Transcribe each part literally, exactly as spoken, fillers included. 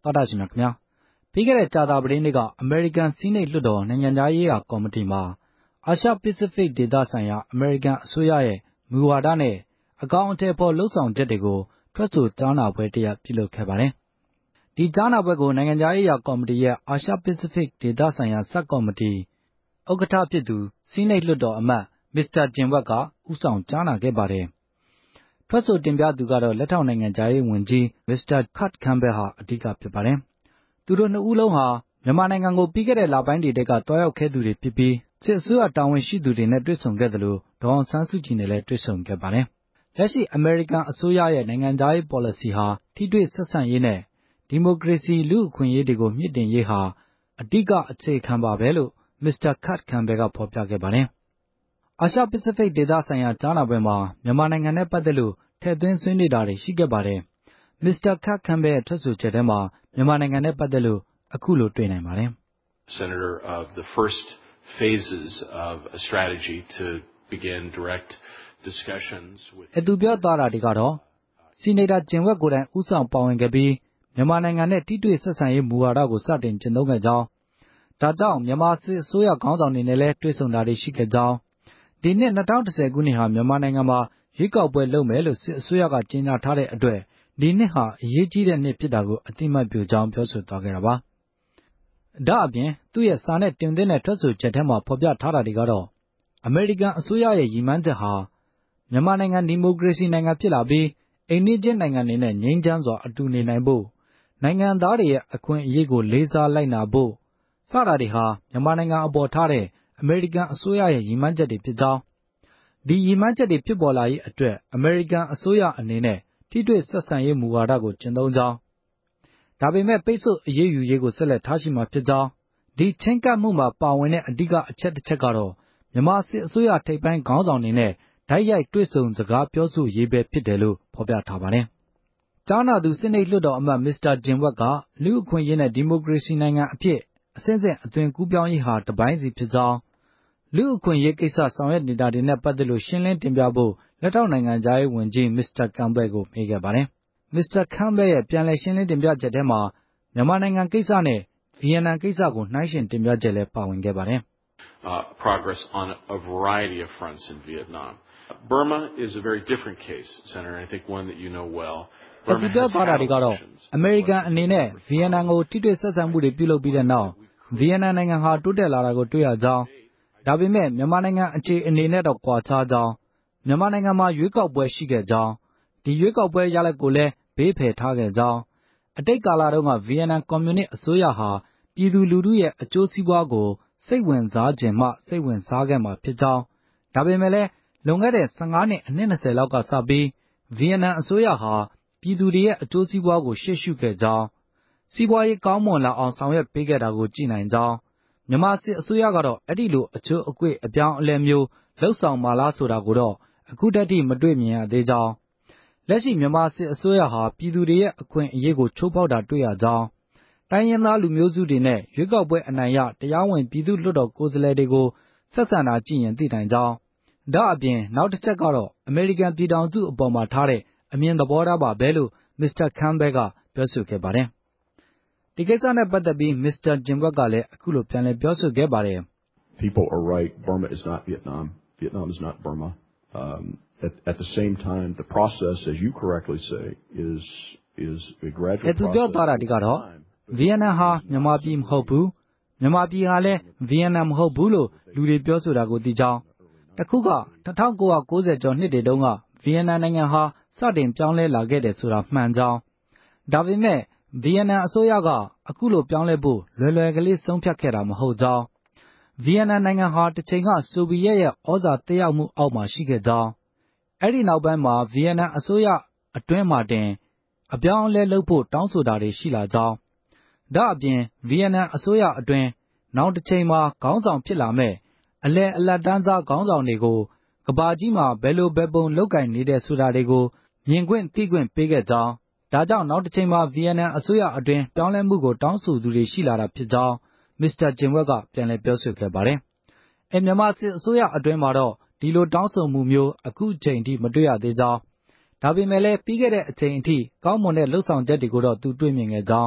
သောတာရှင်များခင်ဗျာပြီးခဲ့တဲ့ကြာသပတေးနေ့ကအမေရိကန်စီးနိတ်လွှတ်တော်နိုင်ငံသားရေးရာကော်မတီမှာအာရှပစိဖိတ်ဒေသဆိုင်ရာအမေရိကန်အစိုးရရဲ့မူဝါဒနဲ့အကောင့်အထည်ဖော်လှုပ်ဆောင်ချက်တွေကိုထွက်ဆိုကြားနာပွဲတရားပြုလုပ်ခဲ့ပါတယ်။ဒီကြားနာပွဲကိုနိုင်ငံသားရေးရာကော်မတီရဲ့အာရှပစိဖိတ်ဒေသဆိုင်ရာဆပ်ကော်မတီဥက္ကဋ္ဌဖြစ်သူစီးနိတ်လွှတ်တော်အမတ်မစ္စတာဂျင်ဝက်ကဦးဆောင်ကြားနာခဲ့ပါတယ်။ထွက်ဆိုတင်ပြသူကတော့လက်ထောက်နိုင်ငံသားရေးဝန်ကြီးမစ္စတာခတ်ခမ်ဘဲဟာအဓိကဖြစ်ပါတယ်။သူတို့နှစ်ဦးလုံးဟာမြန်မာနိုင်ငံကိုပြီးခဲ့တဲ့လပိုင်းတွေကတွားရောက်ခဲ့သူတွေဖြစ်ပြီးစစ်အစိုးရတာဝန်ရှိသူတွေနဲ့တွေ့ဆုံခဲ့သလိုဒေါ်အောင်ဆန်းစုကြည်နဲ့လည်းတွေ့ဆုံခဲ့ပါတယ်။လက်ရှိအမေရိကန်အစိုးရရဲ့နိုင်ငံသားရေး policy ဟာထိတွေ့ဆက်ဆံရေးနဲ့ဒီမိုကရေစီလူ့အခွင့်အရေးတွေကိုမြင့်တင်ရေးဟာအဓိကအခြေခံပါပဲလို့မစ္စတာခတ်ခမ်ဘဲကဖော်ပြခဲ့ပါတယ်။အာရှပစိဖိတ်ဒေသဆိုင်ရာကြားနာပွဲမှာမြန်မာနိုင်ငံနဲ့ပတ်သက်လို့ထည့်သွင်းဆွေးနွေးတာတွေရှိခဲ့ပါတယ်။မစ္စတာခတ်ခမ်ဘဲရဲ့ထွက်ဆိုချက်ထဲမှာမြန်မာနိုင်ငံနဲ့ပတ်သက်လို့အခုလိုတွေ့နိုင်ပါတယ်။ Senator of the first phases of a strategy to begin direct discussions with အတူပြောသားတာတွေကတော့စီနေတာဂျင်ဝက်ကိုယ်တိုင်ဦးဆောင်ပါဝင်ခဲ့ပြီးမြန်မာနိုင်ငံနဲ့ထိတွေ့ဆက်ဆံရေးမူဝါဒကိုစတင်ကျင့်သုံးခဲ့ကြောင်းဒါကြောင့်မြန်မာစစ်အစိုးရခေါင်းဆောင်တွေနဲ့လည်းတွေ့ဆုံတာတွေရှိခဲ့ကြောင်းဒီနှစ်၂၀၁၀ခုနှစ်ဟာမြန်မာနိုင်ငံမှာရွေးကောက်ပွဲလုပ်မယ်လို့စစ်အစိုးရကကြေညာထားတဲ့အတွက်ဒီနှစ်ဟာအရေးကြီးတဲ့နှစ်ဖြစ်တာကိုအတိမတ်ပြုကြောင်းပြောဆိုသွားခဲ့တာပါ။ဒါအပြင်သူ့ရဲ့စာနဲ့တင်သွင်းတဲ့ထွက်ဆိုချက်ထဲမှာဖော်ပြထားတာတွေကတော့အမေရိကန်အစိုးရရဲ့ရည်မှန်းချက်ဟာမြန်မာနိုင်ငံဒီမိုကရေစီနိုင်ငံဖြစ်လာပြီးအိမ်နီးချင်းနိုင်ငံတွေနဲ့ငြိမ်းချမ်းစွာအတူနေနိုင်ဖို့နိုင်ငံသားတွေရဲ့အခွင့်အရေးကိုလေးစားလိုက်နာဖို့စတာတွေဟာမြန်မာနိုင်ငံအပေါ်ထားတဲ့အမေရိကန်အစိုးရရဲ့ရည်မှန်းချက်တွေဖြစ်ကြောင်းဒီရည်မှန်းချက်တွေဖြစ်ပေါ်လာရေးအတွက်အမေရိကန်အစိုးရအနေနဲ့ထိတွေ့ဆက်ဆံရေးမူဝါဒကိုကျင့်သုံးကြောင်းဒါပေမဲ့ပိတ်ဆို့အရေးယူရေးကိုဆက်လက်ထားရှိမှာဖြစ်ကြောင်းဒီချင်းကပ်မှုမှာပါဝင်တဲ့အဓိကအချက်တစ်ချက်ကတော့မြန်မာစစ်အစိုးရထိပ်ပိုင်းခေါင်းဆောင်တွေနဲ့ဓာတ်ရိုက်တွေ့ဆုံစကားပြောဆိုရေးပဲဖြစ်တယ်လို့ဖော်ပြထားပါတယ်။ကြားနာသူစီနိတ်လွှတ်တော်အမတ်မစ္စတာဂျင်ဝက်ကလူ့အခွင့်အရေးနဲ့ဒီမိုကရေစီနိုင်ငံအဖြစ်အစဉ်စဉ်အသွင်ကူးပြောင်းရေးဟာတပိုင်းစီဖြစ်ကြောင်းလူ့အခွင့်အရေးကိစ္စဆောင်ရွက်နေတာတွေနဲ့ပတ်သက်လို့ရှင်းလင်းတင်ပြဖို့လက်ထောက်နိုင်ငံသားရေးဝန်ကြီးမစ္စတာကမ်ဘဲကိုမေးခဲ့ပါတယ်။မစ္စတာကမ်ဘဲရဲ့ပြန်လည်ရှင်းလင်းတင်ပြချက်ထဲမှာမြန်မာနိုင်ငံကိစ္စနဲ့ဗီယက်နမ်ကိစ္စကိုနှိုင်းယှဉ်တင်ပြချက်လည်းပါဝင်ခဲ့ပါတယ်။ Uh, progress on a variety of fronts in Vietnam. Burma is a very different case, Senator, and I think one that you know well. အတူပြောထားတာတွေကတော့အမေရိကန်အနေနဲ့ဗီယက်နမ်ကိုထိတွေ့ဆက်ဆံမှုတွေပြုလုပ်ပြီးတဲ့နောက်ဗီယက်နမ်နိုင်ငံဟာတိုးတက်လာတာကိုတွေ့ရကြောင်းဒါပေမဲ့မြန်မာနိုင်ငံအခြေအနေနဲ့တော့ကွာခြားကြောင်းမြန်မာနိုင်ငံမှာရွေးကောက်ပွဲရှိခဲ့ကြောင်းဒီရွေးကောက်ပွဲရလဒ်ကိုလည်းဘေးဖယ်ထားခဲ့ကြောင်းအတိတ်ကာလတုန်းကဗီယက်နမ်ကွန်မြူနစ်အစိုးရဟာပြည်သူလူထုရဲ့အကျိုးစီးပွားကိုစိတ်ဝင်စားခြင်းမှစိတ်ဝင်စားခဲ့မှာဖြစ်ကြောင်းဒါပေမဲ့လည်းလွန်ခဲ့တဲ့၁၅နှစ်အနှစ်၂၀လောက်ကစပြီးဗီယက်နမ်အစိုးရဟာပြည်သူတွေရဲ့အကျိုးစီးပွားကိုရှေ့ရှုခဲ့ကြောင်းစီးပွားရေးကောင်းမွန်လာအောင်ဆောင်ရွက်ပေးခဲ့တာကိုကြည့်နိုင်ကြောင်းမြန်မာစစ်အစိုးရကတော့အဲ့ဒီလိုအချိုးအကွေ့အပြောင်းအလဲမျိုးလှုပ်ဆောင်မှလားဆိုတာကိုတော့အခုတည်းကမတွေ့မြင်ရသေးကြောင်းလက်ရှိမြန်မာစစ်အစိုးရဟာပြည်သူတွေရဲ့အခွင့်အရေးကိုချိုးဖောက်တာတွေ့ရကြောင်းတိုင်းရင်းသားလူမျိုးစုတွေနဲ့ရွေးကောက်ပွဲအနိုင်ရတရားဝင်ပြည်သူ့လွှတ်တော်ကိုယ်စားလှယ်တွေကိုဆက်ဆံတာကြည့်ရင်သိနိုင်ကြောင်းဒါအပြင်နောက်တစ်ချက်ကတော့အမေရိကန်ပြည်ထောင်စုအပေါ်မှာထားတဲ့အမြင်သဘောထားပါပဲလို့မစ္စတာခမ်ဘဲကပြောဆိုခဲ့ပါတယ်။ဒီကိစ္စနဲ့ပတ်သက်ပြီးမစ္စတာဂျင်ဝက်ကလည်းအခုလိုပြန်လည်ပြောဆိုခဲ့ပါတယ်။ People are right. Burma is not Vietnam. Vietnam is not Burma. Um, at, at the same time, the process, as you correctly say, is is a gradual process. သူပြောသွားတာဒီကတော့ဗီယက်နမ်ဟာမြန်မာပြည်မဟုတ်ဘူးမြန်မာပြည်ဟာလည်းဗီယက်နမ်မဟုတ်ဘူးလို့လူတွေပြောဆိုတာကိုသိကြောင်းတခုက၁၉၉၀ကျော်နှစ်တွေတုန်းကဗီယက်နမ်နိုင်ငံဟာစတင်ပြောင်းလဲလာခဲ့တယ်ဆိုတာမှန်ကြောင်းဒါပေမဲ့ဗီယက်နမ်အစိုးရကအခုလိုပြောင်းလဲဖို့လွယ်လွယ်ကလေးဆုံးဖြတ်ခဲ့တာမဟုတ်ကြောင်းဗီယက်နမ်နိုင်ငံဟာတစ်ချိန်ကဆိုဗီယက်ရဲ့ဩဇာသက်ရောက်မှုအောက်မှာရှိခဲ့ကြောင်းအဲ့ဒီနောက်ပိုင်းမှာဗီယက်နမ်အစိုးရအတွင်းမှာတင်အပြောင်းအလဲလုပ်ဖို့တောင်းဆိုတာတွေရှိလာကြောင်းဒါအပြင်ဗီယက်နမ်အစိုးရအတွင်းနောက်တစ်ချိန်မှာခေါင်းဆောင်ဖြစ်လာမဲ့အလယ်အလတ်တန်းစားခေါင်းဆောင်တွေကိုကဘာကြီးမှာဘယ်လိုဘယ်ပုံလောက်ကင်နေတဲ့ဆိုတာတွေကိုမြင်ခွင့်သိခွင့်ပေးခဲ့ကြောင်းဒါကြောင့်နောက်တစ်ချိန်မှာဗီယက်နမ်အစိုးရအတွင်းပြောင်းလဲမှုကိုတောင်းဆိုသူတွေရှိလာတာဖြစ်ကြောင်းမစ္စတာဂျင်ဝက်ကပြန်လည်ပြောဆိုခဲ့ပါတယ်။အဲမြန်မာစစ်အစိုးရအတွင်းမှာတော့ဒီလိုတောင်းဆိုမှုမျိုးအခုချိန်ထိမတွေ့ရသေးကြောင်းဒါပေမဲ့လည်းပြီးခဲ့တဲ့အချိန်အထိကောင်းမွန်တဲ့လှုပ်ဆောင်ချက်တွေကိုတော့သူတွေ့မြင်ခဲ့ကြောင်း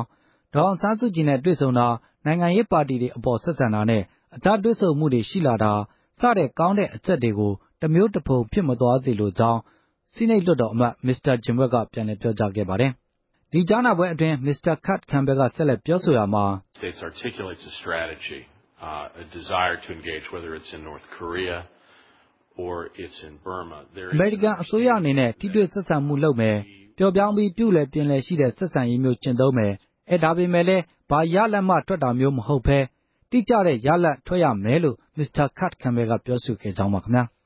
ဒေါအောင်ဆန်းစုကြည်နဲ့တွေ့ဆုံတာနိုင်ငံရေးပါတီတွေအပေါ်ဆက်ဆံတာနဲ့အခြားတွေ့ဆုံမှုတွေရှိလာတာစတဲ့ကောင်းတဲ့အချက်တွေကိုတမျိုးတစ်ဖုံဖြစ်မသွားစေလိုကြောင်းဆီနိတ်လွှတ်တော်အမတ်မစ္စတာဂျင်ဝက်ကပြန်လည်ပြောကြားခဲ့ပါတယ်။ဒီကြားနာပွဲအတွင်းမစ္စတာခတ်ကမ်ဘဲကဆက်လက်ပြောဆိုရမှာ States articulates a strategy, uh, a desire to engage, whether it's in North Korea or it's in Burma. There is အမေရိကန်အစိုးရအနေနဲ့ထိတွေ့ဆက်ဆံမှုလုပ်မယ်ပျော်ပြောင်းပြီးပြုလည်ပြင်လည်ရှိတဲ့ဆက်ဆံရေးမျိုးကျင့်သုံးမယ်အဲဒါပေမဲ့လည်းဘာရလတ်မှထွက်တာမျိုးမဟုတ်ဘဲတိကျတဲ့ရလတ်ထွက်ရမယ်လို့မစ္စတာခတ်ကမ်ဘဲကပြောဆိုခဲ့ကြောင်းပါခင်ဗျာ